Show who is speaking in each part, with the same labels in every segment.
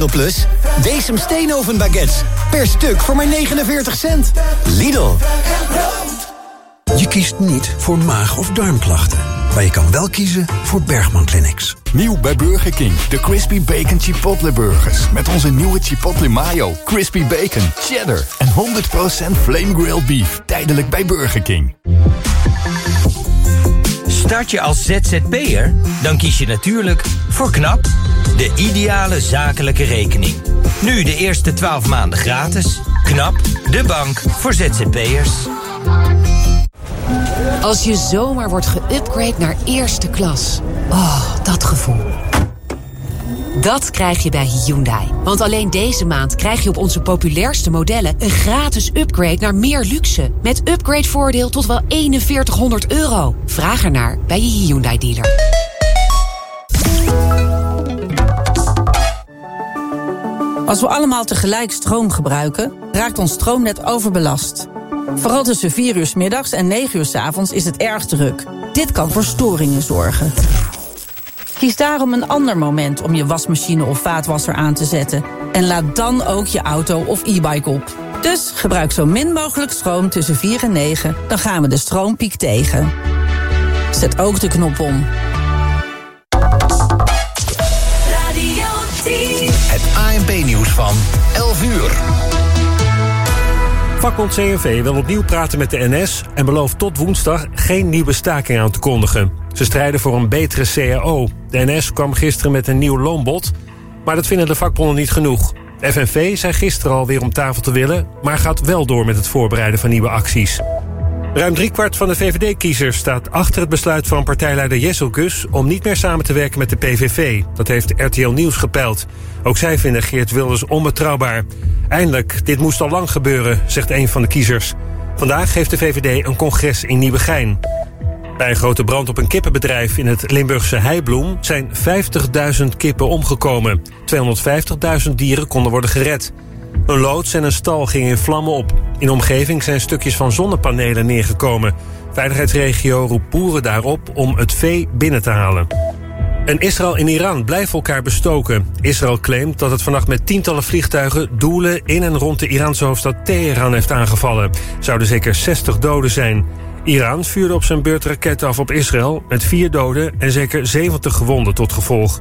Speaker 1: Lidl Plus. Decem steenoven baguettes. Per stuk voor maar 49 cent. Lidl.
Speaker 2: Je kiest niet voor maag- of darmklachten. Maar je kan wel kiezen voor Bergman Clinics.
Speaker 3: Nieuw bij Burger King. De Crispy Bacon Chipotle Burgers. Met onze nieuwe Chipotle Mayo, Crispy Bacon, Cheddar en 100% Flame Grilled Beef. Tijdelijk bij Burger King.
Speaker 4: Start je als ZZP'er? Dan kies je natuurlijk voor KNAP, de ideale zakelijke rekening. Nu de eerste 12 maanden gratis. KNAP, de bank voor ZZP'ers.
Speaker 5: Als je zomaar wordt geüpgrade naar eerste klas. Oh, dat gevoel. Dat krijg je bij Hyundai. Want alleen deze maand krijg je op onze populairste modellen een gratis upgrade naar meer luxe. Met upgradevoordeel tot wel €4100. Vraag ernaar bij je Hyundai dealer.
Speaker 6: Als we allemaal tegelijk stroom gebruiken, raakt ons stroomnet overbelast. Vooral tussen 4 uur 's middags en 9 uur 's avonds is het erg druk. Dit kan voor storingen zorgen. Kies daarom een ander moment om je wasmachine of vaatwasser aan te zetten. En laad dan ook je auto of e-bike op. Dus gebruik zo min mogelijk stroom tussen 4 en 9. Dan gaan we de stroompiek tegen. Zet ook de knop om.
Speaker 7: Radio 10.
Speaker 8: Het ANP-nieuws van 11 uur.
Speaker 9: Vakbond CNV wil opnieuw praten met de NS en belooft tot woensdag geen nieuwe staking aan te kondigen. Ze strijden voor een betere CAO. De NS kwam gisteren met een nieuw loonbod, maar dat vinden de vakbonden niet genoeg. De FNV zei gisteren al weer om tafel te willen, maar gaat wel door met het voorbereiden van nieuwe acties. Ruim 3/4 van de VVD-kiezers staat achter het besluit van partijleider Jesselgus om niet meer samen te werken met de PVV. Dat heeft RTL Nieuws gepeild. Ook zij vinden Geert Wilders onbetrouwbaar. Eindelijk, dit moest al lang gebeuren, zegt een van de kiezers. Vandaag heeft de VVD een congres in Nieuwegein. Bij een grote brand op een kippenbedrijf in het Limburgse Heibloem zijn 50.000 kippen omgekomen. 250.000 dieren konden worden gered. Een loods en een stal gingen in vlammen op. In de omgeving zijn stukjes van zonnepanelen neergekomen. Veiligheidsregio roept boeren daarop om het vee binnen te halen. En Israël en Iran blijven elkaar bestoken. Israël claimt dat het vannacht met tientallen vliegtuigen doelen in en rond de Iraanse hoofdstad Teheran heeft aangevallen. Zouden zeker 60 doden zijn. Iran vuurde op zijn beurt raketten af op Israël met 4 doden en zeker 70 gewonden tot gevolg.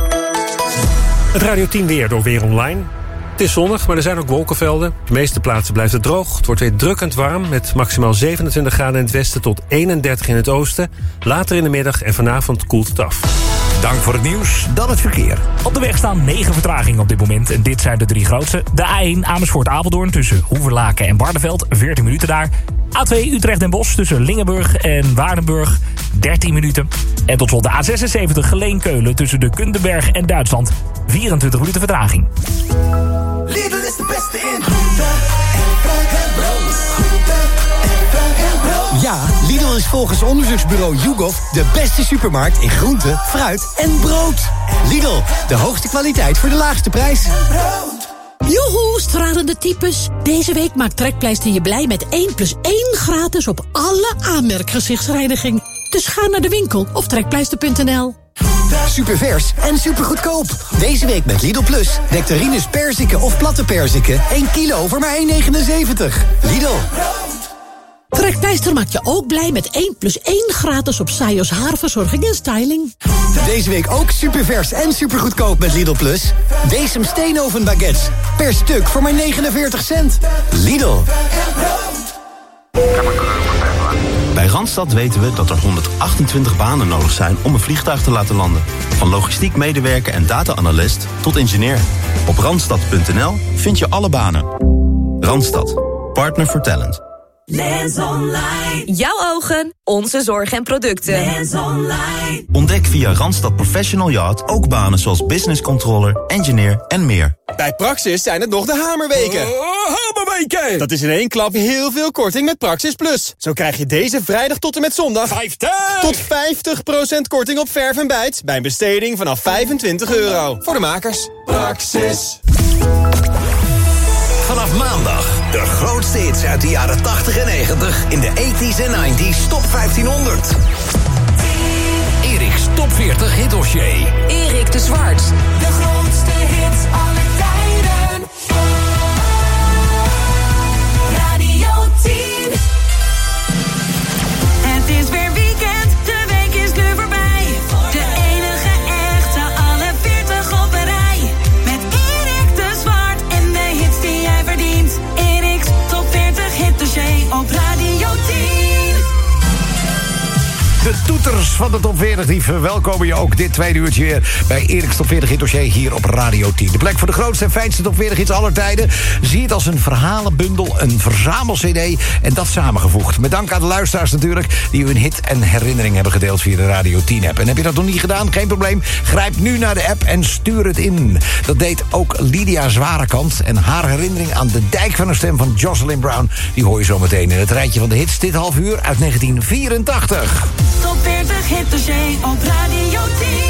Speaker 9: Het Radio 10 weer door Weer Online. Het is zonnig, maar er zijn ook wolkenvelden. Op de meeste plaatsen blijft het droog. Het wordt weer drukkend warm met maximaal 27 graden in het westen tot 31 in het oosten. Later in de middag en vanavond koelt het af.
Speaker 8: Dank voor het nieuws, dan het verkeer.
Speaker 10: Op de weg staan 9 vertragingen op dit moment. En dit zijn de 3 grootste. De A1 Amersfoort-Apeldoorn tussen Hoeverlaken en Barneveld, 14 minuten daar. A2 Utrecht-Den Bosch tussen Lingenburg en Waardenburg, 13 minuten. En tot slot de A76 Geleen-Keulen tussen de Kundenberg en Duitsland, 24 minuten vertraging.
Speaker 7: Lidl is de beste in groente en fruit en brood. Groente en fruit en brood.
Speaker 1: Ja, Lidl is volgens onderzoeksbureau YouGov de beste supermarkt in groente, fruit en brood. Lidl, de hoogste kwaliteit voor de laagste prijs.
Speaker 11: Joehoe, stralende types. Deze week maakt Trekpleister je blij met 1+1 gratis op alle aanmerkgezichtsreiniging. Dus ga naar de winkel of trekpleister.nl.
Speaker 1: Supervers en supergoedkoop. Deze week met Lidl Plus. Nectarines perziken of platte perziken. 1 kilo voor maar €1,79. Lidl.
Speaker 11: Trekpleister maakt je ook blij met 1+1 gratis op Sajos haarverzorging en styling.
Speaker 1: Deze week ook supervers en supergoedkoop met Lidl Plus. Decem steenoven baguettes. Per stuk voor maar 49 cent. Lidl.
Speaker 12: Bij Randstad weten we dat er 128 banen nodig zijn om een vliegtuig te laten landen. Van logistiek medewerker en data-analyst tot ingenieur. Op randstad.nl vind je alle banen. Randstad. Partner for Talent.
Speaker 7: Lens Online.
Speaker 13: Jouw ogen, onze zorg en producten.
Speaker 7: Lens Online.
Speaker 12: Ontdek via Randstad Professional Yacht ook banen zoals business controller, engineer en meer.
Speaker 14: Bij Praxis zijn het nog de hamerweken.
Speaker 15: Hamerweken!
Speaker 14: Dat is in één klap heel veel korting met Praxis Plus. Zo krijg je deze vrijdag tot en met zondag
Speaker 15: 50!
Speaker 14: tot 50% korting op verf en bijt bij een besteding vanaf €25. Voor de makers. Praxis.
Speaker 8: Vanaf maandag de grootste hits uit de jaren 80 en 90 in de 80s en 90s Top 1500. Erik's Top 40 hitdossier.
Speaker 5: Erik de Zwart.
Speaker 7: De grootste hits aller tijden.
Speaker 15: Toeters van de Top 40, die verwelkomen je ook dit tweede uurtje weer bij Erik's Top 40 Hit Dossier hier op Radio 10. De plek voor de grootste en fijnste Top 40 hits aller tijden. Zie het als een verhalenbundel, een verzamel-cd en dat samengevoegd. Met dank aan de luisteraars natuurlijk, die hun hit en herinnering hebben gedeeld via de Radio 10-app. En heb je dat nog niet gedaan? Geen probleem. Grijp nu naar de app en stuur het in. Dat deed ook Lydia Zwarekant. En haar herinnering aan de dijk van de stem van Jocelyn Brown, die hoor je zo meteen in het rijtje van de hits dit half uur uit 1984.
Speaker 7: Top 40 Hit Dossier op Radio 10.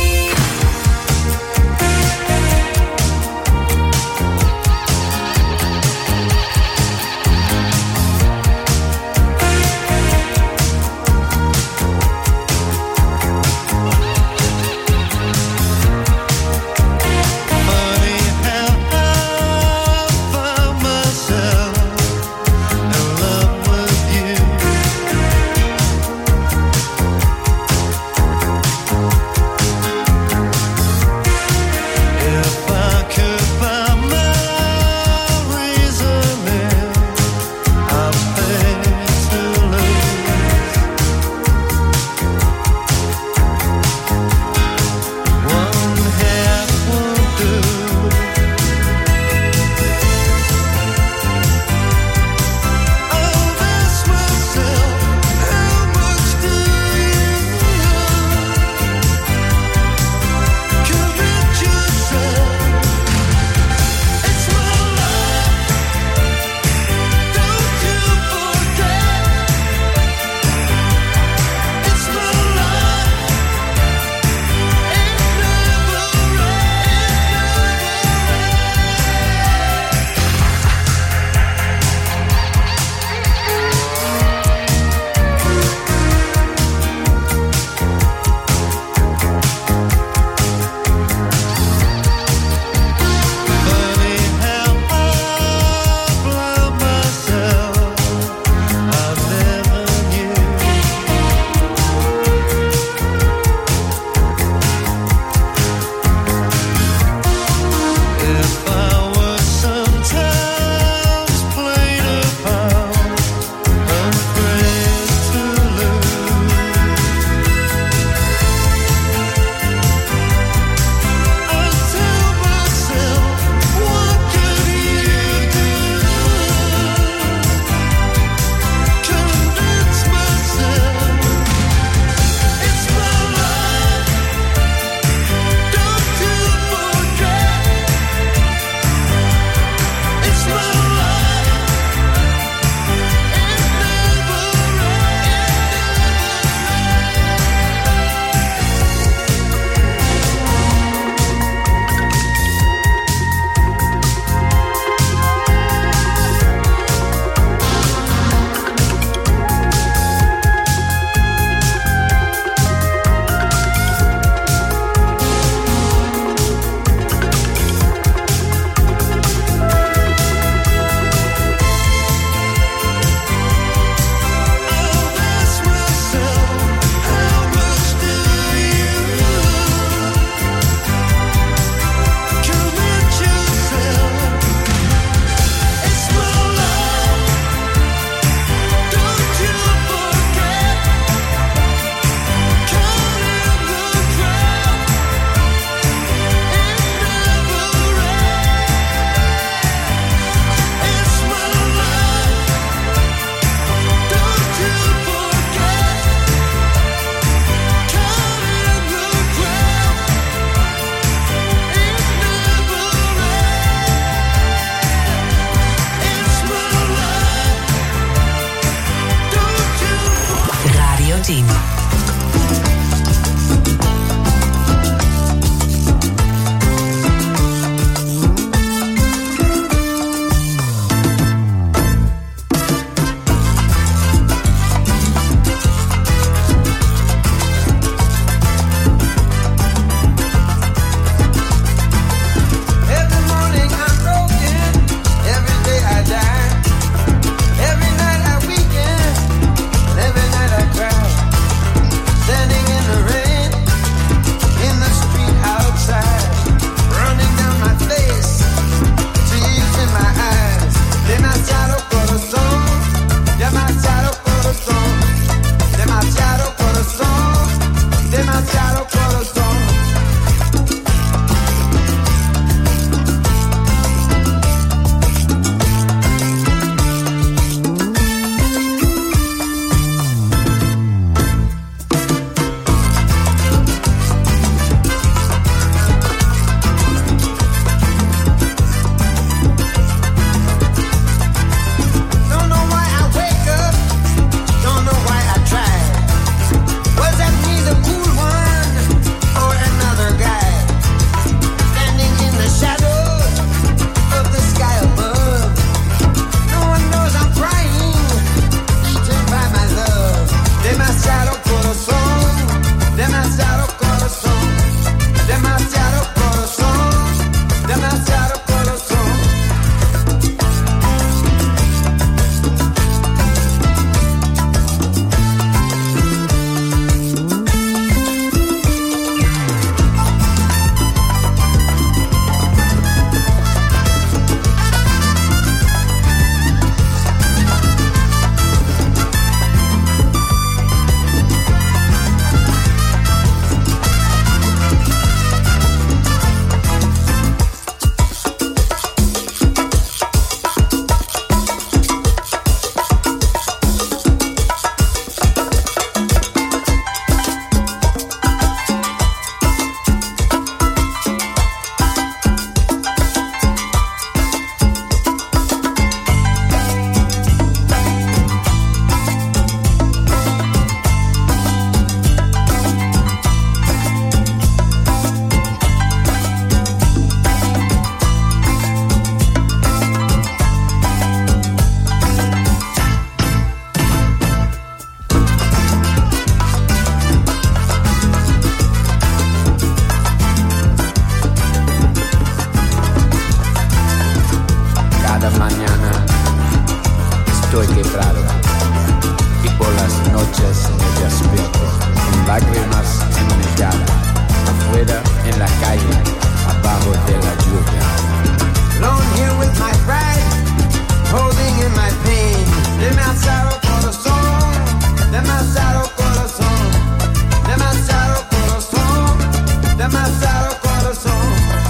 Speaker 16: estoy quebrado y por las noches me despierto con lágrimas en mi cara, afuera en la calle, abajo de la lluvia. Alone here with my pride, holding in my pain, demasiado corazón, demasiado corazón, demasiado corazón, demasiado corazón.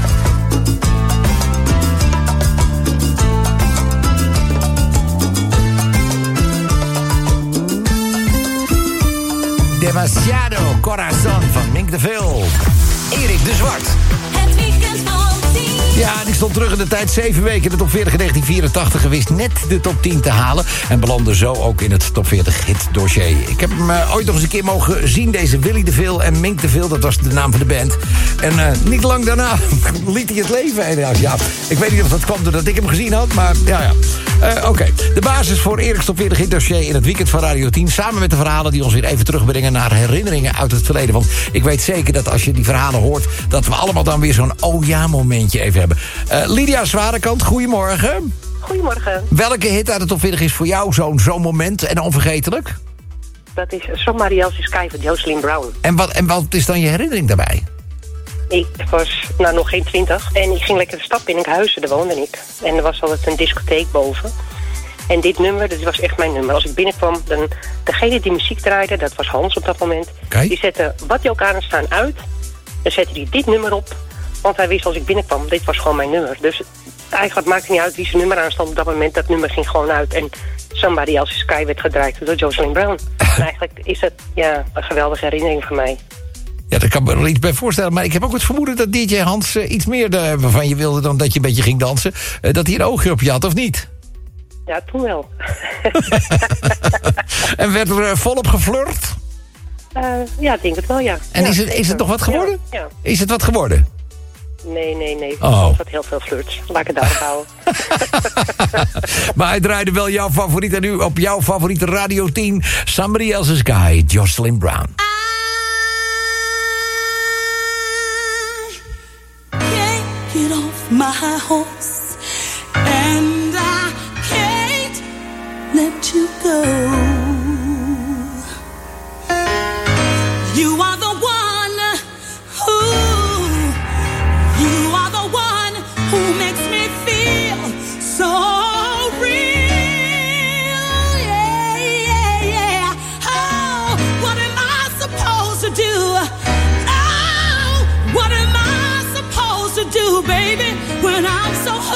Speaker 15: Demasiado Corazon van Mink de Vil. Erik de Zwart.
Speaker 17: Het weekend van 10.
Speaker 15: Ja, die stond terug in de tijd. 7 weken in de top 40 in 1984. Gewist net de top 10 te halen. En belandde zo ook in het top 40 hit dossier. Ik heb hem ooit nog eens een keer mogen zien. Deze Willy de Vil en Mink de Vil. Dat was de naam van de band. En niet lang daarna liet hij het leven. Ja, ik weet niet of dat kwam doordat ik hem gezien had. Maar ja. Oké. De basis voor Erik's top 40 hit dossier in het weekend van Radio 10. Samen met de verhalen die ons weer even terugbrengen naar herinneringen uit het verleden. Want ik weet zeker dat als je die verhalen hoort, dat we allemaal dan weer zo'n oh ja momentje even hebben. Lydia Zwarekant, goedemorgen.
Speaker 18: Goedemorgen.
Speaker 15: Welke hit uit de top 40 is voor jou zo'n moment en onvergetelijk?
Speaker 18: Dat is Somebody Else is Sky van Jocelyn Brown.
Speaker 15: En wat is dan je herinnering daarbij?
Speaker 18: Ik was nog geen 20 en ik ging lekker de stad in Enkhuizen, daar woonde ik. En er was altijd een discotheek boven. En dit nummer, dat was echt mijn nummer. Als ik binnenkwam, dan degene die muziek draaide, dat was Hans op dat moment.
Speaker 15: Okay.
Speaker 18: Die zette wat hij ook aan het staan uit. Dan zette hij dit nummer op. Want hij wist als ik binnenkwam, dit was gewoon mijn nummer. Dus eigenlijk maakte het niet uit wie zijn nummer aanstond op dat moment. Dat nummer ging gewoon uit. En Somebody Else is Sky werd gedraaid door Jocelyn Brown. En eigenlijk is het een geweldige herinnering van mij.
Speaker 15: Ja, daar kan ik me er iets bij voorstellen. Maar ik heb ook het vermoeden dat DJ Hans iets meer van je wilde dan dat je een beetje ging dansen. Dat hij een oogje op je had, of niet?
Speaker 18: Ja, toen wel.
Speaker 15: En werd er volop geflirt?
Speaker 18: Ja, ik denk het wel, ja.
Speaker 15: En
Speaker 18: ja,
Speaker 15: is het nog wat geworden?
Speaker 18: Ja.
Speaker 15: Is het wat geworden?
Speaker 18: Nee.
Speaker 15: Oh.
Speaker 18: Het had heel veel flirts. Laat ik het daarop houden.
Speaker 15: Maar hij draaide wel jouw favoriet. En nu op jouw favoriete Radio 10. Somebody Else's Guy, Jocelyn Brown.
Speaker 17: Get off my horse, and I can't let you go. You are the one who makes me feel so real. Yeah. Oh, what am I supposed to do? Oh, what am I supposed to do, baby, when I'm so hurt?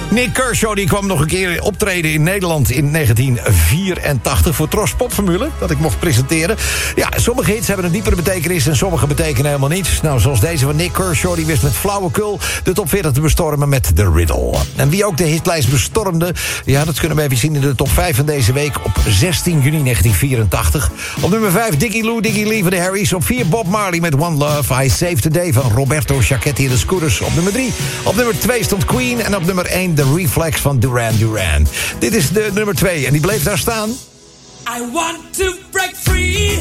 Speaker 15: Nick Kershaw die kwam nog een keer optreden in Nederland in 1984... voor Tros Popformule, dat ik mocht presenteren. Ja, sommige hits hebben een diepere betekenis en sommige betekenen helemaal niets. Nou, zoals deze van Nick Kershaw, die wist met flauwekul de top 40 te bestormen met The Riddle. En wie ook de hitlijst bestormde, ja, dat kunnen we even zien in de top 5 van deze week op 16 juni 1984. Op nummer 5 Dickie Lou, Dickie Lee van de Harrys. Op 4 Bob Marley met One Love, I Saved the Day van Roberto Giachetti en de Scooters. Op nummer 3, op nummer 2 stond Queen en op nummer 1 The Reflex van Duran Duran. Dit is de nummer 2 en die bleef daar staan.
Speaker 17: I want to break free.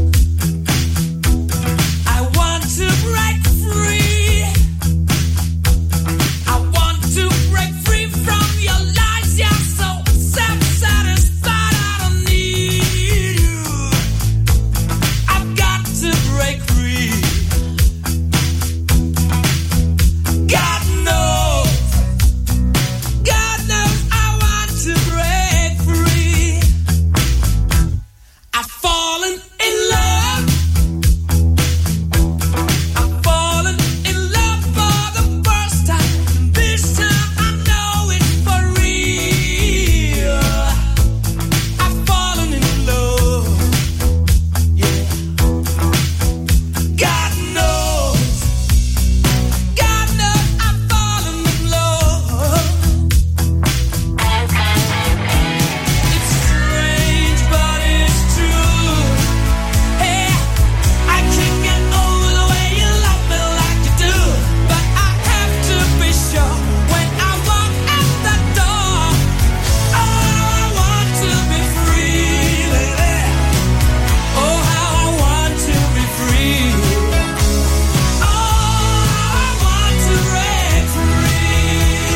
Speaker 17: I want to break free. I want to break free from your lies. You're so self-satisfied. I don't need you. I've got to break free. God knows. God knows I want to break free. I've fallen in love. I've fallen in love for the first time. This time I know it's for real. I've fallen in love. Yeah. God knows. God knows I've fallen in love. It's strange, but it's true. Hey, I can't get over the way you love me like you do. But I have to be sure when I walk out the door. Oh, I want to be free, lady. Oh, how I want to be free. Oh, I want to break free.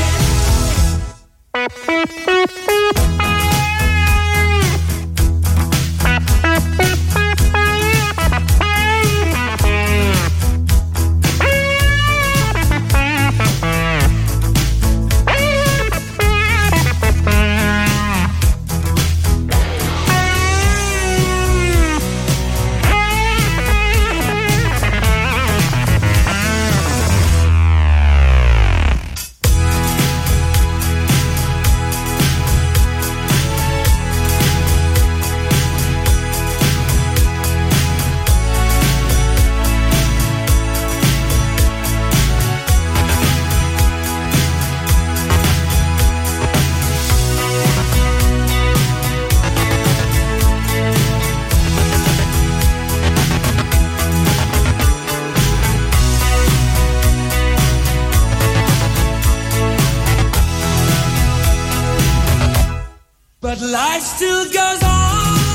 Speaker 17: But life still goes on.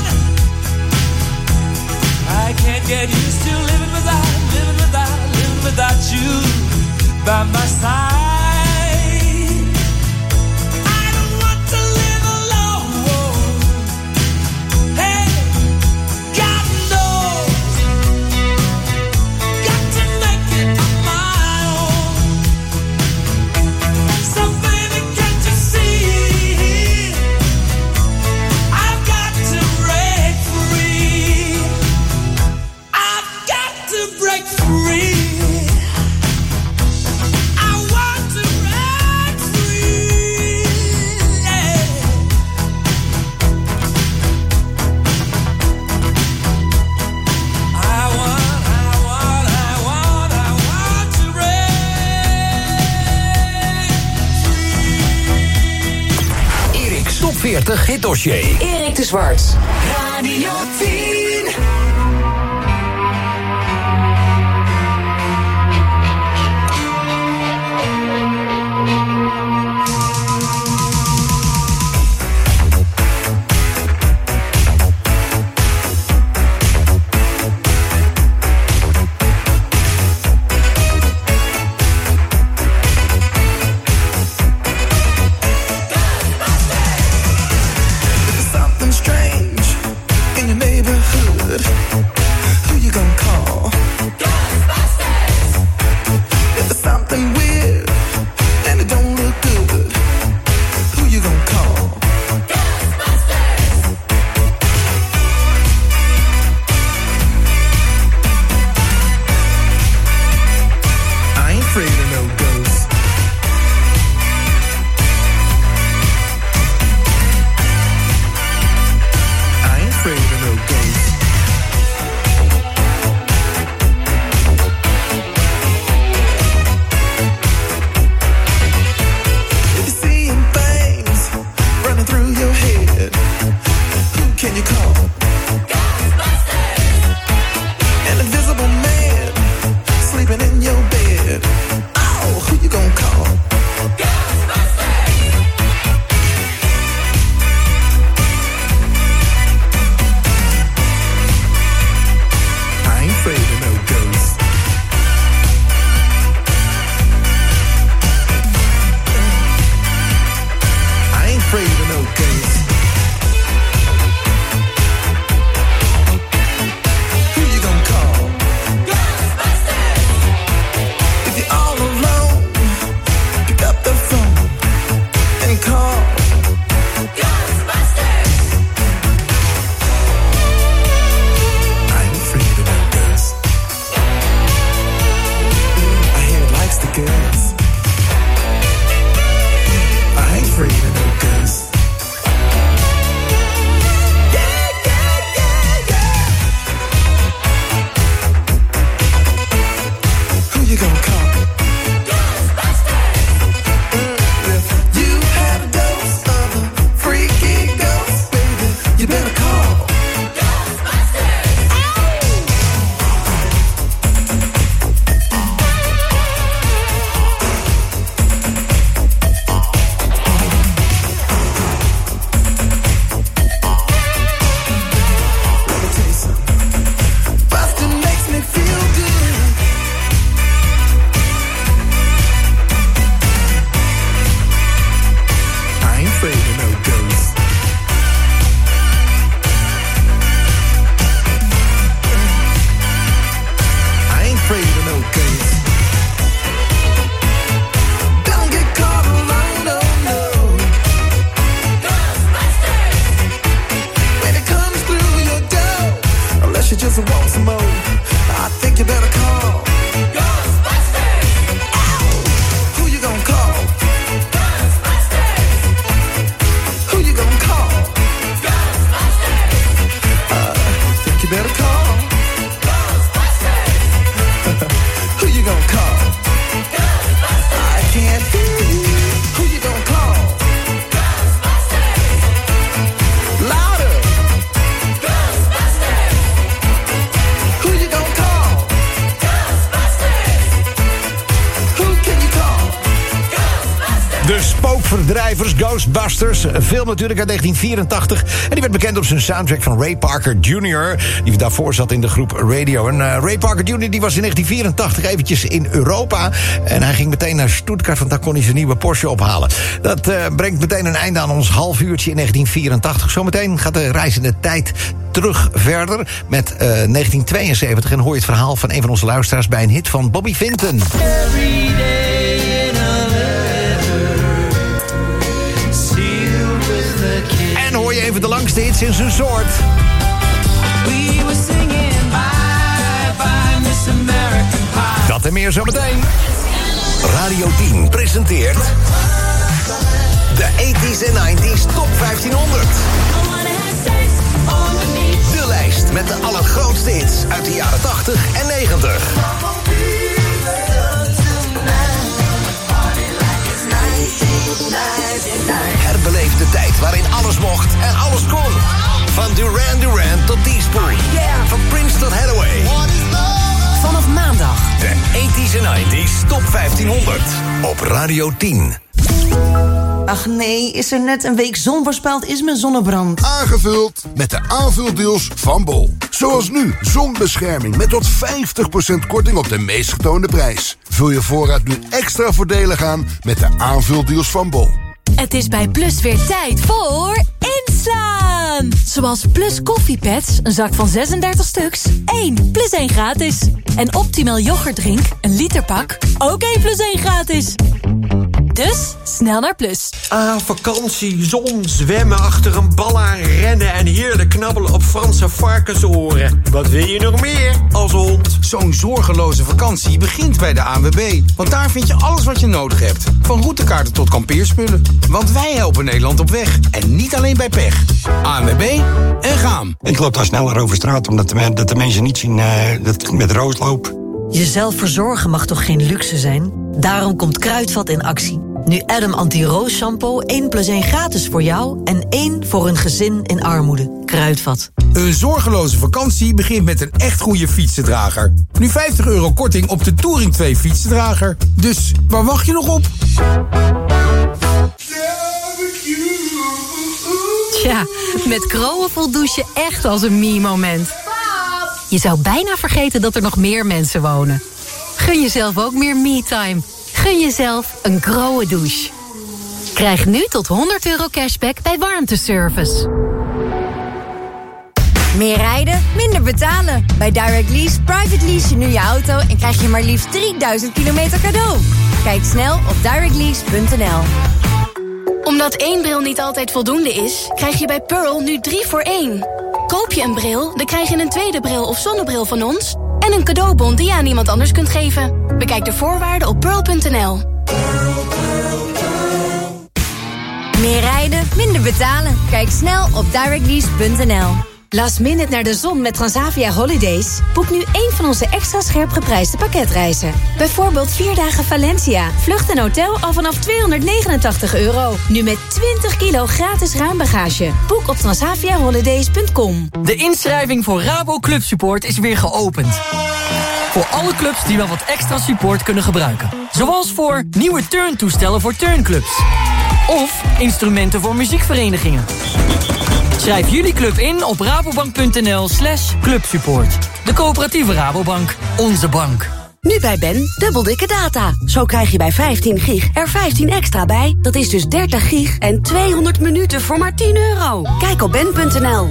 Speaker 17: I can't get used to living without you by my side. I don't want to live alone. Hey, God knows. Got to make it on my own. So baby, can't you see? I've got to break free. I've got to break free. I want to break free. Yeah. I want to break free.
Speaker 15: Erik's Top 40 hitdossier.
Speaker 5: Erik de Zwart.
Speaker 7: Radio 10.
Speaker 19: Something strange in your neighborhood.
Speaker 15: De Spookverdrijvers, Ghostbusters. Een film natuurlijk uit 1984. En die werd bekend op zijn soundtrack van Ray Parker Jr. Die daarvoor zat in de groep Radio. En Ray Parker Jr. die was in 1984 eventjes in Europa. En hij ging meteen naar Stuttgart, want daar kon hij zijn nieuwe Porsche ophalen. Dat brengt meteen een einde aan ons half uurtje in 1984. Zometeen gaat de reis in de tijd terug verder met 1972. En hoor je het verhaal van een van onze luisteraars bij een hit van Bobby Vinton. En hoor je even de langste hits in zijn soort. Dat en meer zometeen.
Speaker 8: Radio 10 presenteert de 80s en 90s Top 1500. De lijst met de allergrootste hits uit de jaren 80 en 90. Herbeleef de tijd waarin alles mocht en alles kon. Van Duran Duran tot Teaspoon. Van Prince tot Hathaway.
Speaker 5: Vanaf maandag.
Speaker 8: De 80s en 90s Top 1500 op Radio 10.
Speaker 19: Ach nee, is er net een week zon voorspeld, is mijn zonnebrand.
Speaker 20: Aangevuld met de aanvuldeals van Bol. Zoals nu, zonbescherming met tot 50% korting op de meest getoonde prijs. Vul je voorraad nu extra voordelig aan met de aanvuldeals van Bol.
Speaker 21: Het is bij Plus weer tijd voor inslaan. Zoals Plus koffiepads, een zak van 36 stuks, 1 plus 1 gratis. En Optimal yoghurtdrink, een literpak, ook 1 plus 1 gratis. Dus, snel naar Plus.
Speaker 22: Vakantie, zon, zwemmen, achter een bal aan rennen en heerlijk knabbelen op Franse varkensoren. Wat wil je nog meer als hond?
Speaker 23: Zo'n zorgeloze vakantie begint bij de ANWB. Want daar vind je alles wat je nodig hebt. Van routekaarten tot kampeerspullen. Want wij helpen Nederland op weg. En niet alleen bij pech. ANWB en gaan.
Speaker 24: Ik loop daar sneller over straat omdat de mensen niet zien dat ik met rood loop.
Speaker 25: Jezelf verzorgen mag toch geen luxe zijn? Daarom komt Kruidvat in actie. Nu Adam Anti-Roos shampoo 1 plus 1 gratis voor jou en 1 voor een gezin in armoede. Kruidvat.
Speaker 23: Een zorgeloze vakantie begint met een echt goede fietsendrager. Nu €50 korting op de Touring 2 fietsendrager. Dus waar wacht je nog op?
Speaker 21: Tja, met Kroon voelt douchen echt als een me-moment. Je zou bijna vergeten dat er nog meer mensen wonen. Gun jezelf ook meer me-time. Gun jezelf een Grohe douche. Krijg nu tot €100 cashback bij warmteservice.
Speaker 26: Meer rijden, minder betalen. Bij Direct Lease private lease je nu je auto en krijg je maar liefst 3000 kilometer cadeau. Kijk snel op directlease.nl.
Speaker 27: Omdat 1 bril niet altijd voldoende is, krijg je bij Pearl nu 3 voor 1. Koop je een bril, dan krijg je een tweede bril of zonnebril van ons en een cadeaubon die je aan iemand anders kunt geven. Bekijk de voorwaarden op pearl.nl.
Speaker 26: Meer rijden, minder betalen. Kijk snel op directlease.nl. Last minute naar de zon met Transavia Holidays? Boek nu één van onze extra scherp geprijsde pakketreizen. Bijvoorbeeld 4 dagen Valencia. Vlucht en hotel al vanaf €289. Nu met 20 kilo gratis ruimbagage. Boek op transaviaholidays.com.
Speaker 28: De inschrijving voor Rabo Club Support is weer geopend. Voor alle clubs die wel wat extra support kunnen gebruiken. Zoals voor nieuwe turntoestellen voor turnclubs. Of instrumenten voor muziekverenigingen. Schrijf jullie club in op rabobank.nl/clubsupport. De coöperatieve Rabobank. Onze bank.
Speaker 29: Nu bij Ben, dubbel dikke data. Zo krijg je bij 15 gig er 15 extra bij. Dat is dus 30 gig en 200 minuten voor maar €10. Kijk op ben.nl.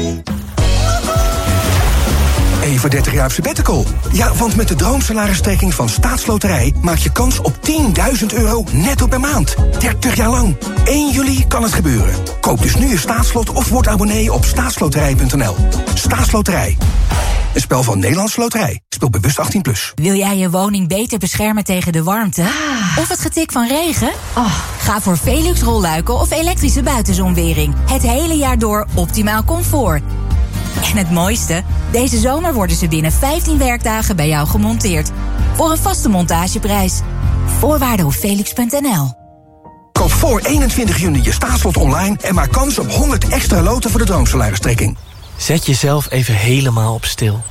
Speaker 30: Even 30 jaar sabbatical. Ja, want met de droomsalaristrekking van Staatsloterij maak je kans op €10.000 netto per maand. 30 jaar lang. 1 juli kan het gebeuren. Koop dus nu je staatslot of word abonnee op staatsloterij.nl. Staatsloterij. Een spel van Nederlandse Loterij. Speel bewust 18+.
Speaker 21: Wil jij je woning beter beschermen tegen de warmte? Of het getik van regen? Ga voor Velux rolluiken of elektrische buitenzonwering. Het hele jaar door optimaal comfort. En het mooiste? Deze zomer worden ze binnen 15 werkdagen bij jou gemonteerd. Voor een vaste montageprijs. Voorwaarden op velux.nl.
Speaker 30: Koop voor 21 juni je staatslot online en maak kans op 100 extra loten voor de droomsalaristrekking.
Speaker 31: Zet jezelf even helemaal op stil.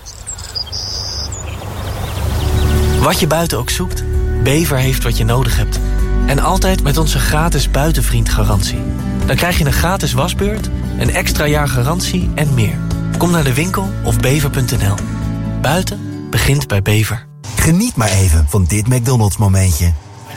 Speaker 31: Wat je buiten ook zoekt, Bever heeft wat je nodig hebt. En altijd met onze gratis buitenvriendgarantie. Dan krijg je een gratis wasbeurt, een extra jaar garantie en meer. Kom naar de winkel of bever.nl. Buiten begint bij Bever.
Speaker 1: Geniet maar even van dit McDonald's momentje.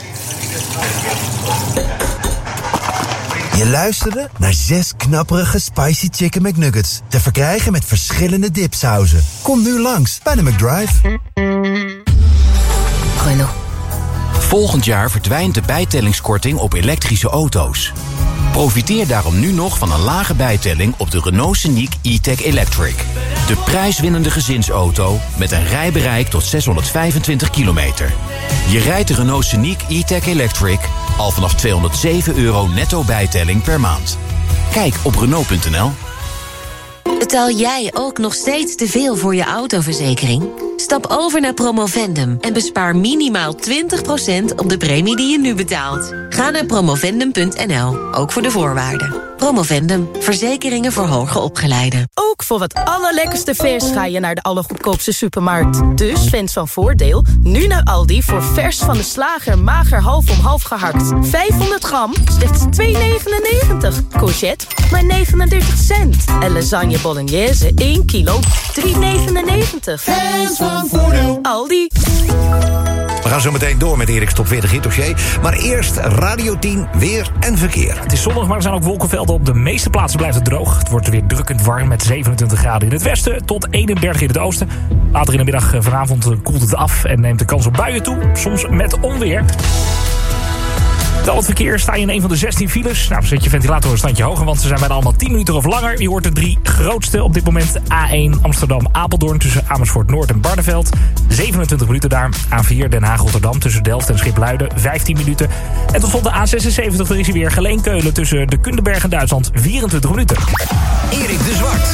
Speaker 1: Je luisterde naar 6 knapperige Spicy Chicken McNuggets. Te verkrijgen met verschillende dipsauzen. Kom nu langs bij de McDrive.
Speaker 2: Renault. Volgend jaar verdwijnt de bijtellingskorting op elektrische auto's. Profiteer daarom nu nog van een lage bijtelling op de Renault Scenic E-Tech Electric. De prijswinnende gezinsauto met een rijbereik tot 625 kilometer. Je rijdt de Renault Scenic E-Tech Electric al vanaf €207 netto bijtelling per maand. Kijk op Renault.nl.
Speaker 3: Betaal jij ook nog steeds te veel voor je autoverzekering? Stap over naar Promovendum en bespaar minimaal 20% op de premie die je nu betaalt. Ga naar promovendum.nl, ook voor de voorwaarden. Promovendum, verzekeringen voor hoger opgeleiden.
Speaker 4: Ook voor het allerlekkerste vers ga je naar de allergoedkoopste supermarkt. Dus fans van Voordeel, nu naar Aldi voor vers van de slager mager half om half gehakt. 500 gram, slechts €2,99. Courgette, maar 39 cent. En lasagne bolognese, 1 kilo, €3,99.
Speaker 7: Fans van Voordeel.
Speaker 4: Aldi.
Speaker 15: We gaan zo meteen door met Erik's Top 40 Hit Dossier. Maar eerst Radio 10, weer en verkeer.
Speaker 6: Het is zonnig, maar er zijn ook wolkenvelden. Op de meeste plaatsen blijft het droog. Het wordt weer drukkend warm met 27 graden in het westen tot 31 in het oosten. Later in de middag vanavond koelt het af en neemt de kans op buien toe. Soms met onweer. Al het verkeer sta je in een van de 16 files. Nou, zet je ventilator een standje hoger, want ze zijn bijna allemaal 10 minuten of langer. Je hoort de 3 grootste op dit moment. A1 Amsterdam-Apeldoorn tussen Amersfoort Noord en Barneveld. 27 minuten daar. A4 Den Haag-Rotterdam tussen Delft en Schipluiden. 15 minuten. En tot slot de A76, er is hij weer. Geleen-Keulen tussen de Kundenberg en Duitsland. 24 minuten.
Speaker 8: Erik de Zwart.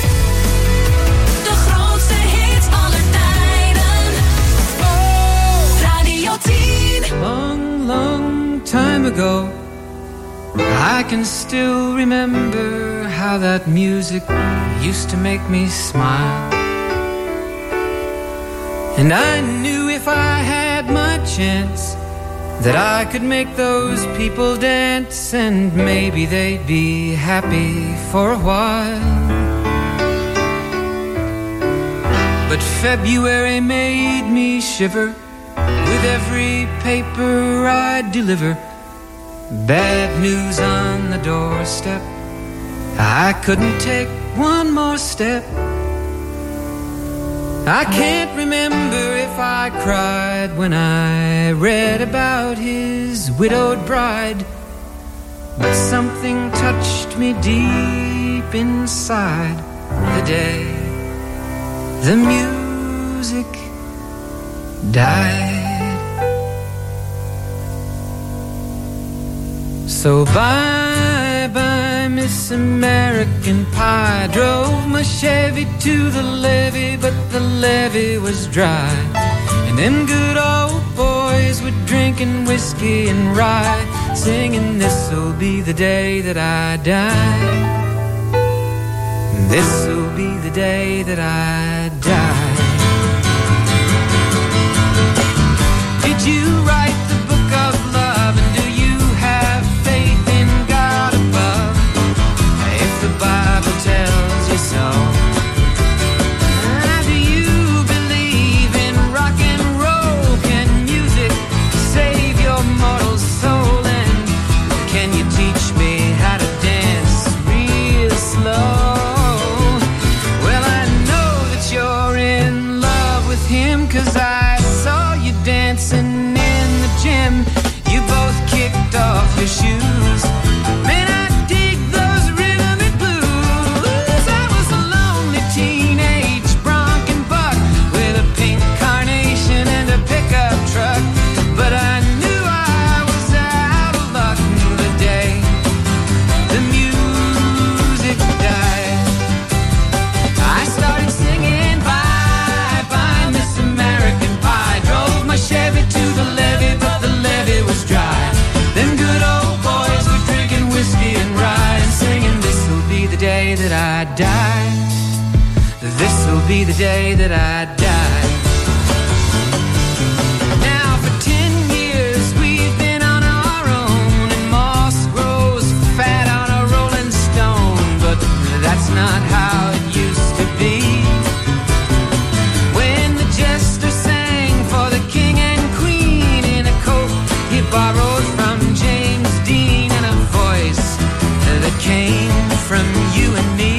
Speaker 17: De grootste hits aller tijden. Radio 10.
Speaker 9: Long time ago, I can still remember how that music used to make me smile. And I knew if I had my chance that I could make those people dance, and maybe they'd be happy for a while. But February made me shiver with every paper I deliver. Bad news on the doorstep. I couldn't take one more step. I can't remember if I cried when I read about his widowed bride. But something touched me deep inside the day the music died. So bye bye Miss American Pie. Drove my Chevy to the levee, but the levee was dry. And them good old boys were drinking whiskey and rye, singing this'll be the day that I die. This'll be the day that I die. Did you write the book of love, and do you have faith in God above? If the Bible tells you so, do you believe in rock and roll? Can music save your mortal soul? And can you teach me how to dance real slow? Well, I know that you're in love with him, 'cause I saw you dancing in the gym. You both kicked off your shoes. Man, I dig those rhythmic blues. I was a lonely teenage bronc and buck with a pink carnation and a pickup truck. But I knew I was out of luck the day the music died. I started singing bye bye Miss American Pie. Drove my Chevy to the levee, but the levee was dry. Them good old boys were drinking whiskey and rye, and singing this'll be the day that I die. This'll be the day that I die. Now for 10 years we've been on our from James Dean and a voice that came from you and me.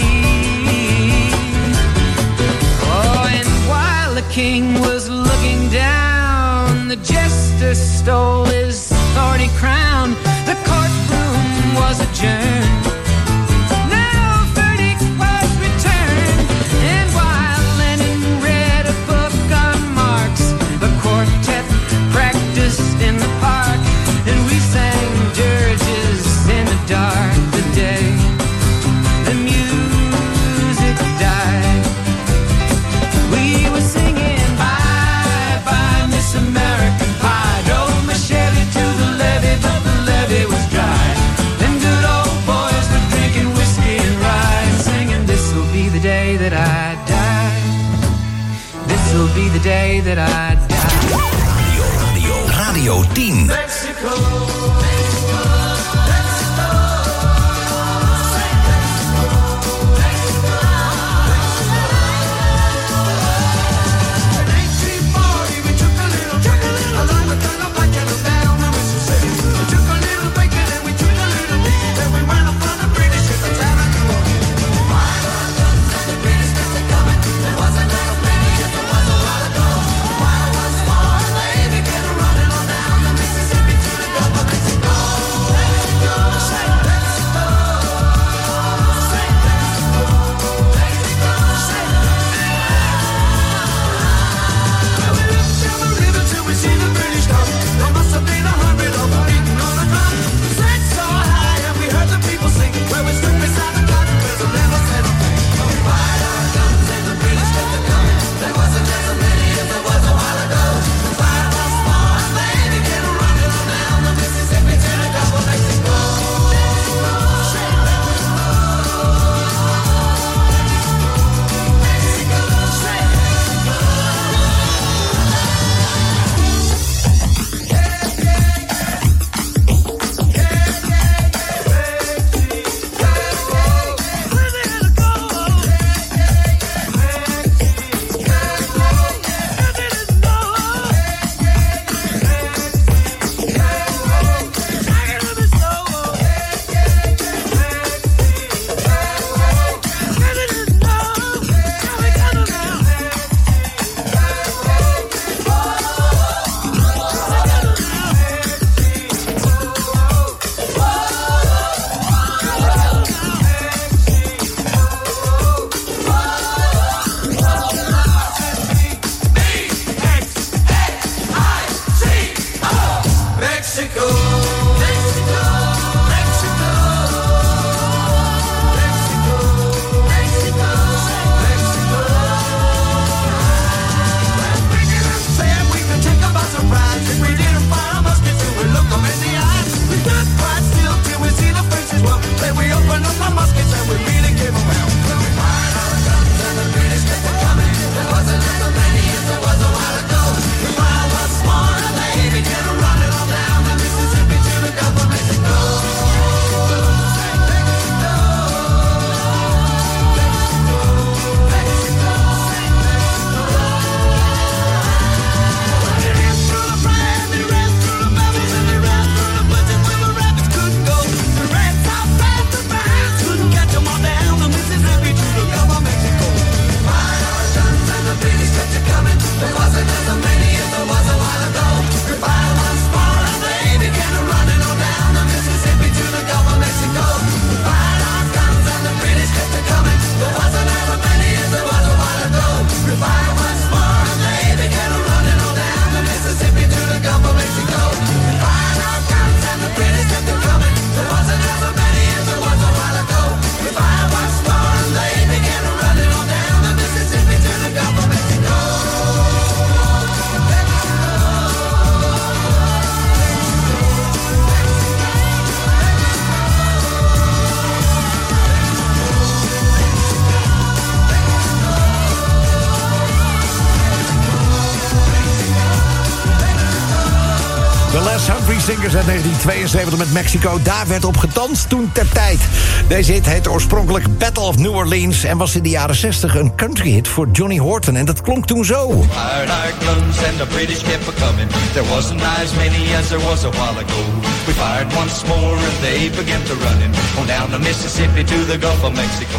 Speaker 9: Oh, and while the king was looking down, the jester stole his thorny crown. The courtroom was adjourned. No verdict was returned. And while Lenin read a book on Marx, the quartet practiced in the park, and we sang dirges in the dark. The day the music died, we were singing bye bye Miss American Pie. Drove my Chevy to the levee, but the levee was dry. Them good old boys were drinking whiskey and rye, and singing, this'll be the day that I die. This'll be the day that I die.
Speaker 8: Radio 10.
Speaker 9: Mexico.
Speaker 7: Mississippi
Speaker 15: Singers uit 1972 met Mexico. Daar werd op gedanst toen ter tijd. Deze hit heette oorspronkelijk Battle of New Orleans... en was in de jaren 60 een country hit voor Johnny Horton. En dat klonk toen zo.
Speaker 5: Fired our guns and the British kept a-coming. There wasn't as many as there was a while ago. We fired once more and they began to running. On down the Mississippi to the Gulf of Mexico.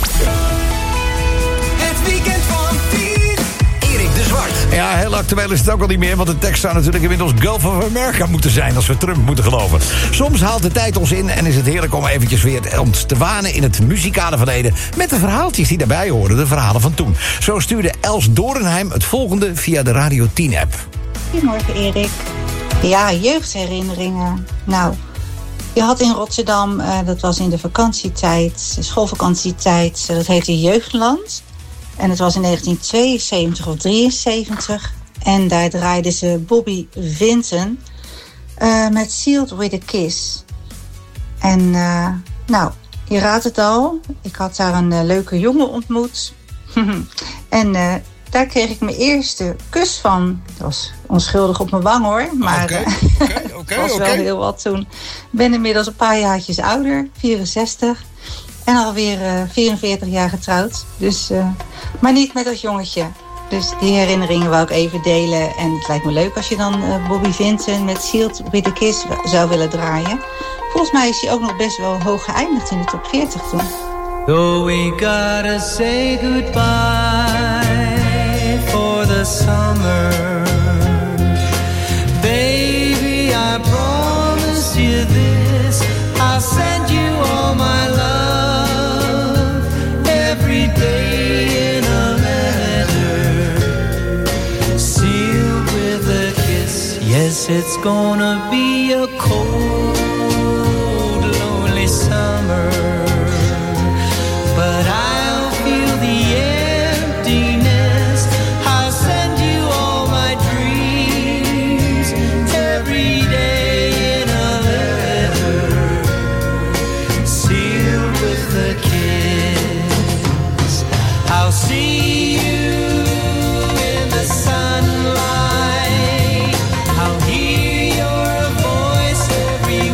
Speaker 7: Het weekend van 4.
Speaker 15: Erik de Zwart. Ja, heel actueel is het ook al niet meer... want de tekst zou natuurlijk inmiddels Gulf of America moeten zijn... als we Trump moeten geloven. Soms haalt de tijd ons in en is het heerlijk om eventjes weer ons te wanen... in het muzikale verleden met de verhaaltjes die daarbij horen. De verhalen van toen. Zo stuurde Els Dorenheim het volgende via de Radio 10-app.
Speaker 10: Goedemorgen, Erik. Ja, jeugdherinneringen. Nou, je had in Rotterdam, dat was in de vakantietijd... schoolvakantietijd, dat heette Jeugdland... En het was in 1972 of 73. En daar draaiden ze Bobby Vinton met Sealed with a Kiss. En nou, je raadt het al. Ik had daar een leuke jongen ontmoet. En daar kreeg ik mijn eerste kus van. Dat was onschuldig op mijn wang hoor. Maar het was wel heel wat toen. Ik ben inmiddels een paar jaartjes ouder, 64. En alweer 44 jaar getrouwd. Dus, maar niet met dat jongetje. Dus die herinneringen wou ik even delen. En het lijkt me leuk als je dan Bobby Vinton met Sealed with a Kiss zou willen draaien. Volgens mij is hij ook nog best wel hoog geëindigd in de top 40 toen.
Speaker 9: Though we gotta say goodbye for the summer, baby, I promise you this, I'll send you all my love every day in a letter, sealed with a kiss. Yes, it's gonna be a cold, lonely summer, but I'll feel the emptiness. I'll send you all my dreams every day in a letter, sealed with a kiss. I'll see you in the sunlight. I'll hear your voice every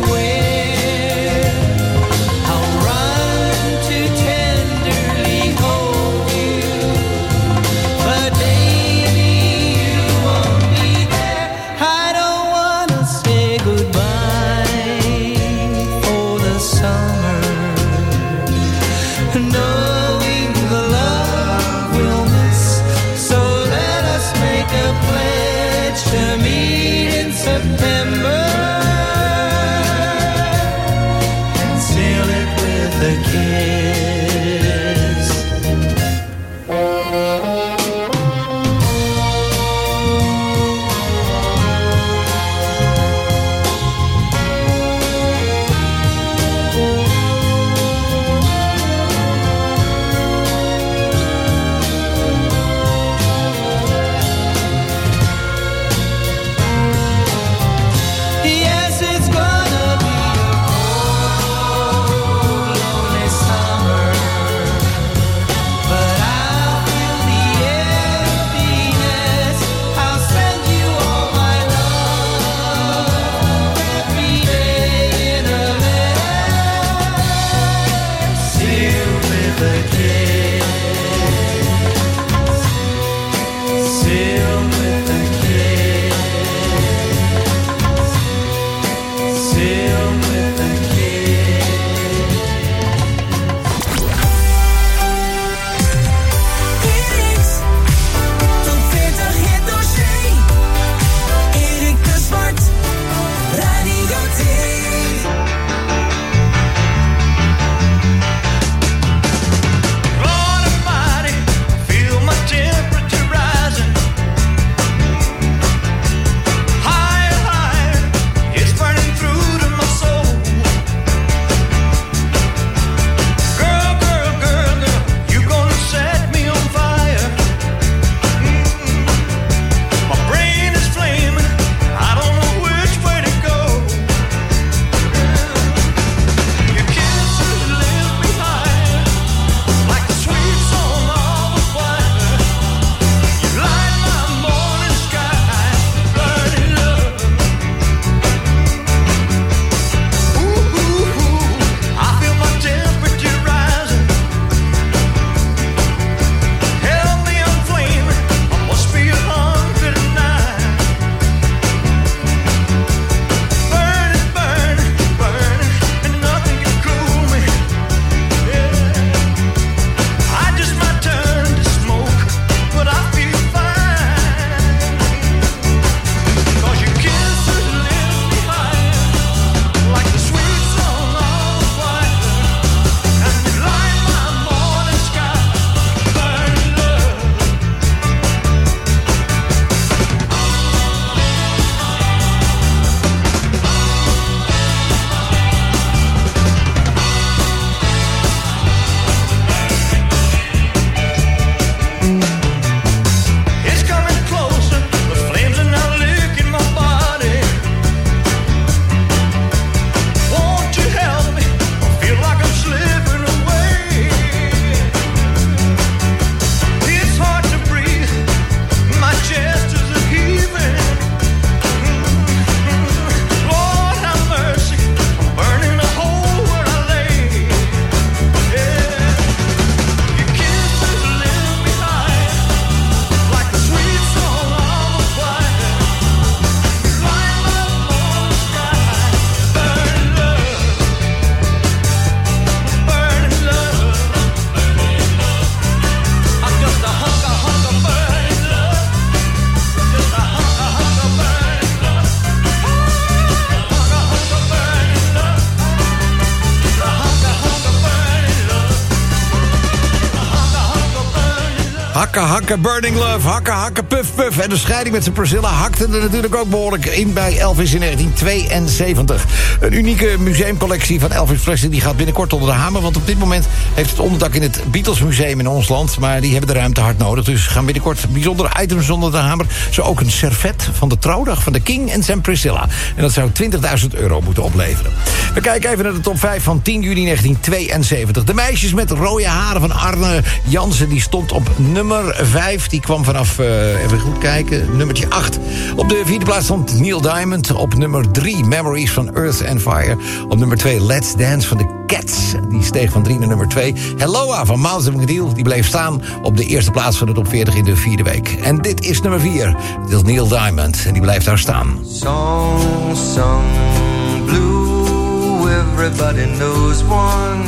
Speaker 15: Hakken, hakken, Burning Love. Hakken, hakken, puff, puff. En de scheiding met zijn Priscilla hakte er natuurlijk ook behoorlijk in bij Elvis in 1972. Een unieke museumcollectie van Elvis Presley die gaat binnenkort onder de hamer. Want op dit moment heeft het onderdak in het Beatles Museum in ons land. Maar die hebben de ruimte hard nodig. Dus gaan binnenkort bijzondere items onder de hamer. Zo ook een servet van de trouwdag van de King en zijn Priscilla. En dat zou €20.000 moeten opleveren. We kijken even naar de top 5 van 10 juni 1972. De meisjes met rode haren van Arne Jansen. Die stond op nummer 5. Die kwam vanaf, even goed kijken, nummertje 8. Op de 4e plaats stond Neil Diamond. Op nummer 3 Memories van Earth and Fire. Op nummer 2 Let's Dance van de Cats. Die steeg van 3 naar nummer 2. Helloa van Miles Deal. Die bleef staan op de eerste plaats van de top 40 in de 4e week. En dit is nummer 4. Dit is Neil Diamond. En die blijft daar staan.
Speaker 5: Song sung blue, everybody knows one.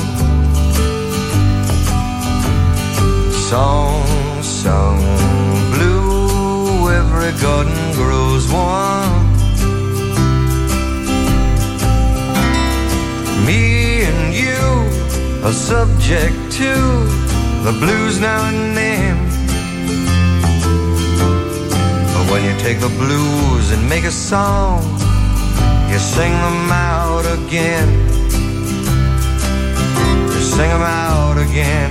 Speaker 5: Song sung blue, every garden grows one. Me and you are subject to the blues now and then. But when you take the blues and make a song, you sing them out again. You sing them out again.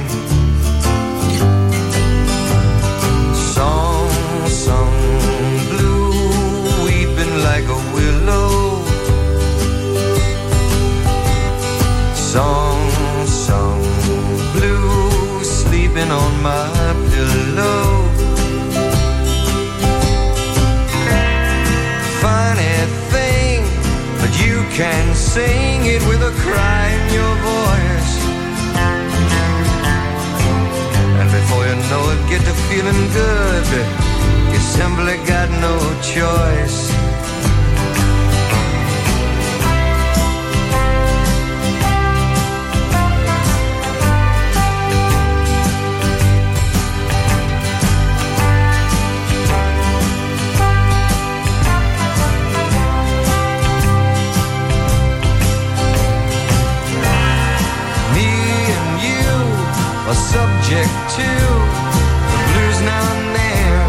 Speaker 5: Song sung blue, weeping like a willow. Song sung blue, sleeping on my pillow. Funny thing, but you can sing it with a cry in your voice. And before you know it, get to feeling good. You simply got no choice. Subject to the blues now and then.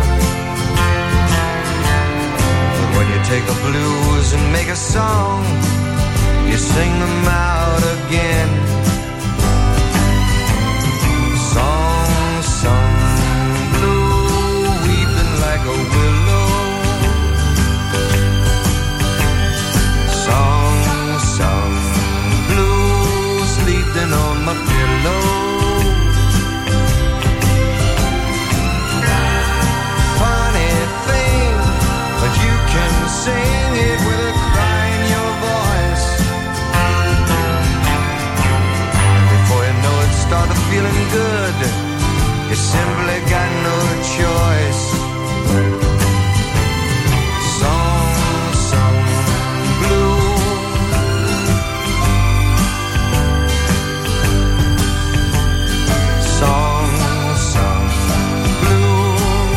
Speaker 5: But when you take the blues and make a song, you sing them out again. Song sung blue, weeping like a willow. Song sung blue, sleeping on my pillow. Sing it with a cry in your voice. And before you know it, started feeling good. You simply got no choice. Song sung blue. Song sung blue.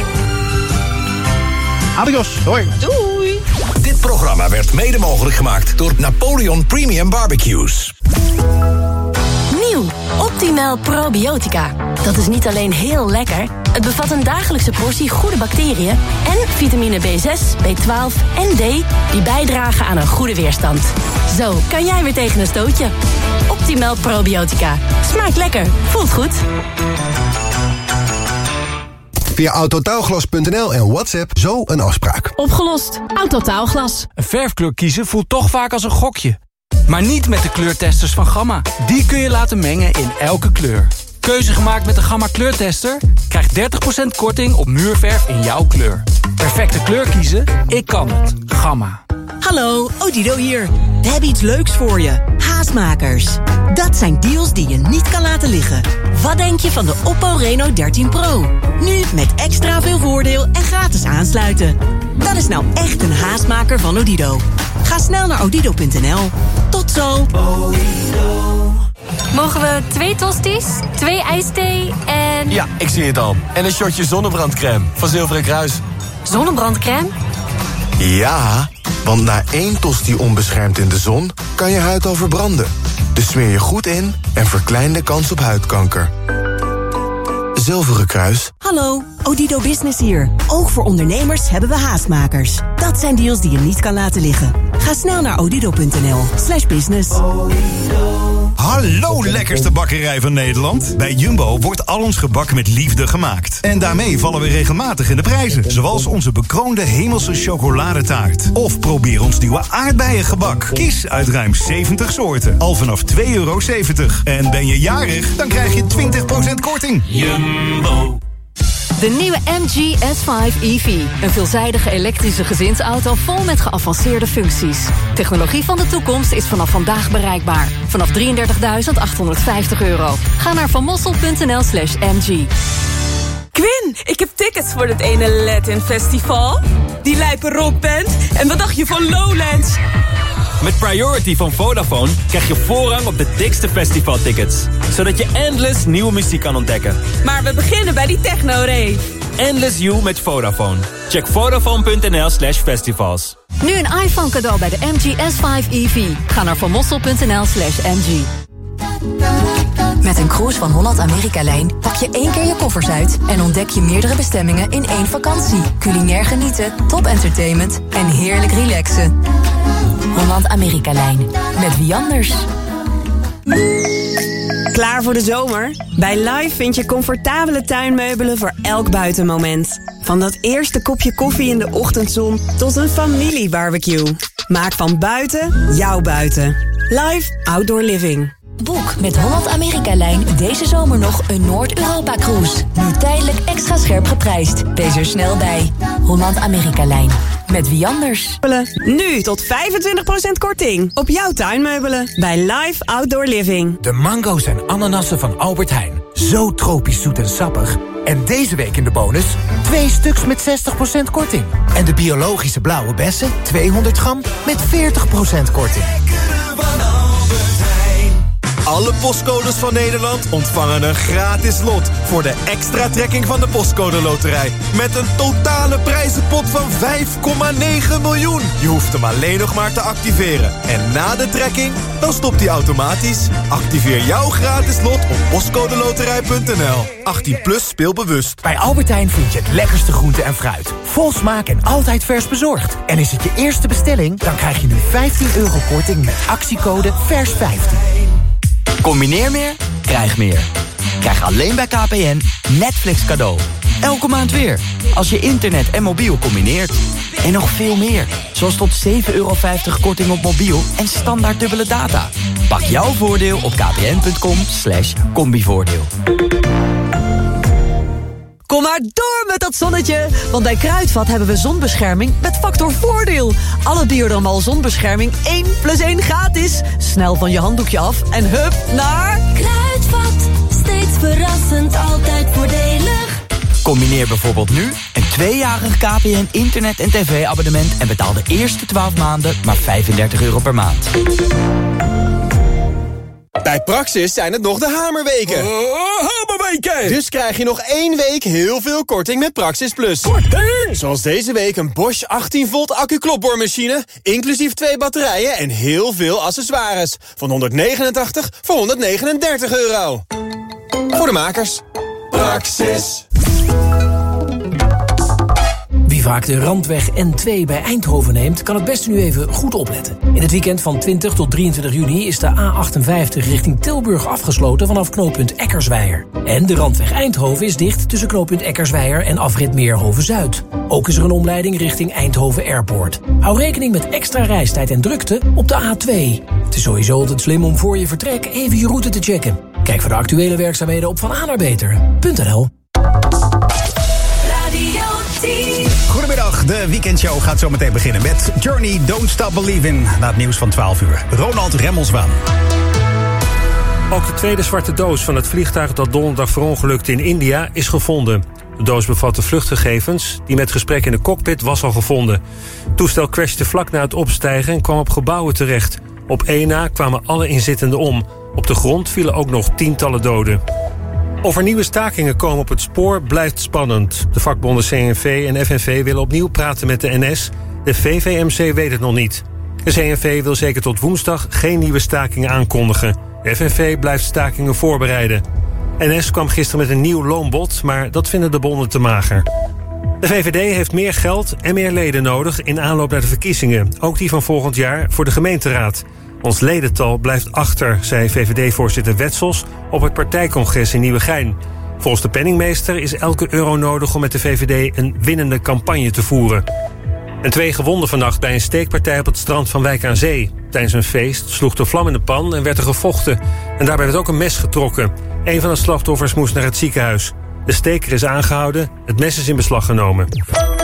Speaker 15: Adios, hoi.
Speaker 8: Doei. Dit programma werd mede mogelijk gemaakt door Napoleon Premium Barbecues.
Speaker 26: Nieuw, Optimal Probiotica. Dat is niet alleen heel lekker, het bevat een dagelijkse portie goede bacteriën en vitamine B6, B12 en D die bijdragen aan een goede weerstand. Zo kan jij weer tegen een stootje. Optimal Probiotica. Smaakt lekker, voelt goed.
Speaker 11: Via autotaalglas.nl en WhatsApp zo een afspraak.
Speaker 26: Opgelost. Autotaalglas.
Speaker 12: Een verfkleur kiezen voelt toch vaak als een gokje. Maar niet met de kleurtesters van Gamma. Die kun je laten mengen in elke kleur. Keuze gemaakt met de Gamma kleurtester? Krijg 30% korting op muurverf in jouw kleur. Perfecte kleur kiezen? Ik kan het. Gamma.
Speaker 13: Hallo, Odido hier. We hebben iets leuks voor je. Haastmakers. Dat zijn deals die je niet kan laten liggen. Wat denk je van de Oppo Reno 13 Pro? Nu met extra veel voordeel en gratis aansluiten. Dat is nou echt een haastmaker van Odido. Ga snel naar odido.nl. Tot zo.
Speaker 26: Mogen we 2 tosties, 2 ijsthee en...
Speaker 14: Ja, ik zie het al. En een shotje zonnebrandcrème van Zilveren Kruis.
Speaker 26: Zonnebrandcrème?
Speaker 16: Ja, want na 1 tosti onbeschermd in de zon kan je huid al verbranden. Dus smeer je goed in en verklein de kans op huidkanker. zilveren kruis.
Speaker 13: Hallo, Odido Business hier. Ook voor ondernemers hebben we haastmakers. Dat zijn deals die je niet kan laten liggen. Ga snel naar odido.nl/business.
Speaker 18: Hallo lekkerste bakkerij van Nederland. Bij Jumbo wordt al ons gebak met liefde gemaakt. En daarmee vallen we regelmatig in de prijzen. Zoals onze bekroonde hemelse chocoladetaart. Of probeer ons nieuwe aardbeiengebak. Kies uit ruim 70 soorten. Al vanaf €2,70. En ben je jarig, dan krijg je 20% korting. Jumbo.
Speaker 19: De nieuwe MG S5 EV. Een veelzijdige elektrische gezinsauto vol met geavanceerde functies. Technologie van de toekomst is vanaf vandaag bereikbaar. Vanaf €33.850. Ga naar vanmossel.nl/MG.
Speaker 20: Quinn, ik heb tickets voor het ene Latin Festival. Die lijpe rockband. En wat dacht je van Lowlands?
Speaker 21: Met Priority van Vodafone krijg je voorrang op de dikste festivaltickets. Zodat je endless nieuwe muziek kan ontdekken.
Speaker 20: Maar we beginnen bij die techno-rave.
Speaker 21: Endless You met Vodafone. Check vodafone.nl/festivals.
Speaker 19: Nu een iPhone cadeau bij de MG S5 EV. Ga naar vanmossel.nl/MG.
Speaker 22: Met een cruise van Holland-Amerika-lijn pak je 1 keer je koffers uit en ontdek je meerdere bestemmingen in 1 vakantie. Culinair genieten, top entertainment en heerlijk relaxen. Holland-Amerika-lijn. Met wie anders?
Speaker 20: Klaar voor de zomer? Bij Live vind je comfortabele tuinmeubelen voor elk buitenmoment. Van dat eerste kopje koffie in de ochtendzon tot een familiebarbecue. Maak van buiten jouw buiten. Live Outdoor Living.
Speaker 22: Boek met Holland-Amerika-lijn deze zomer nog een Noord-Europa-cruise. Nu tijdelijk extra scherp geprijsd. Wees er snel bij. Holland-Amerika-lijn. Met wie anders?
Speaker 20: Nu tot 25% korting op jouw tuinmeubelen bij Live Outdoor Living.
Speaker 22: De mango's en ananassen van Albert Heijn. Zo tropisch zoet en sappig. En deze week in de bonus 2 stuks met 60% korting. En de biologische blauwe bessen 200 gram met 40% korting.
Speaker 23: Alle postcodes van Nederland ontvangen een gratis lot voor de extra trekking van de Postcode Loterij. Met een totale prijzenpot van 5,9 miljoen. Je hoeft hem alleen nog maar te activeren. En na de trekking, dan stopt hij automatisch. Activeer jouw gratis lot op postcodeloterij.nl. 18+ speelbewust.
Speaker 22: Bij Albert Heijn vind je het lekkerste groente en fruit. Vol smaak en altijd vers bezorgd. En is het je eerste bestelling, dan krijg je nu €15 korting met actiecode VERS15.
Speaker 24: Combineer meer, krijg meer. Krijg alleen bij KPN Netflix cadeau. Elke maand weer, als je internet en mobiel combineert. En nog veel meer, zoals tot €7,50 korting op mobiel en standaard dubbele data. Pak jouw voordeel op kpn.com/combivoordeel.
Speaker 25: Kom maar door met dat zonnetje, want bij Kruidvat hebben we zonbescherming met factor voordeel. Alle Diorama zonbescherming 1 + 1 gratis. Snel van je handdoekje af en hup naar
Speaker 26: Kruidvat, steeds verrassend, altijd voordelig.
Speaker 24: Combineer bijvoorbeeld nu een 2-jarig KPN internet- en tv-abonnement en betaal de eerste 12 maanden maar €35 per maand.
Speaker 23: Bij Praxis zijn het nog de hamerweken. Hamerweken! Dus krijg je nog 1 week heel veel korting met Praxis Plus. Korting! Zoals deze week een Bosch 18 volt accu-klopboormachine, inclusief 2 batterijen en heel veel accessoires. Van €189 voor €139. Voor de makers. Praxis.
Speaker 27: Wie vaak de Randweg N2 bij Eindhoven neemt, kan het beste nu even goed opletten. In het weekend van 20 tot 23 juni is de A58 richting Tilburg afgesloten vanaf knooppunt Eckersweijer. En de Randweg Eindhoven is dicht tussen knooppunt Eckersweijer en afrit Meerhoven-Zuid. Ook is er een omleiding richting Eindhoven Airport. Hou rekening met extra reistijd en drukte op de A2. Het is sowieso altijd slim om voor je vertrek even je route te checken. Kijk voor de actuele werkzaamheden op vanaanarbeter.nl.
Speaker 28: Goedemiddag, de weekendshow gaat zo meteen beginnen met Journey, Don't Stop Believin'. Na het nieuws van 12 uur. Ronald Remmelswaan.
Speaker 29: Ook de tweede zwarte doos van het vliegtuig dat donderdag verongelukte in India is gevonden. De doos bevat de vluchtgegevens. Die met gesprek in de cockpit was al gevonden. Het toestel crashte vlak na het opstijgen en kwam op gebouwen terecht. Op één na kwamen alle inzittenden om. Op de grond vielen ook nog tientallen doden. Of er nieuwe stakingen komen op het spoor blijft spannend. De vakbonden CNV en FNV willen opnieuw praten met de NS. De VVMC weet het nog niet. De CNV wil zeker tot woensdag geen nieuwe stakingen aankondigen. De FNV blijft stakingen voorbereiden. NS kwam gisteren met een nieuw loonbod, maar dat vinden de bonden te mager. De VVD heeft meer geld en meer leden nodig in aanloop naar de verkiezingen. Ook die van volgend jaar voor de gemeenteraad. Ons ledental blijft achter, zei VVD-voorzitter Wetsels op het partijcongres in Nieuwegein. Volgens de penningmeester is elke euro nodig om met de VVD een winnende campagne te voeren. En 2 gewonden vannacht bij een steekpartij op het strand van Wijk aan Zee. Tijdens een feest sloeg de vlam in de pan en werd er gevochten. En daarbij werd ook een mes getrokken. Een van de slachtoffers moest naar het ziekenhuis. De steker is aangehouden, het mes is in beslag genomen.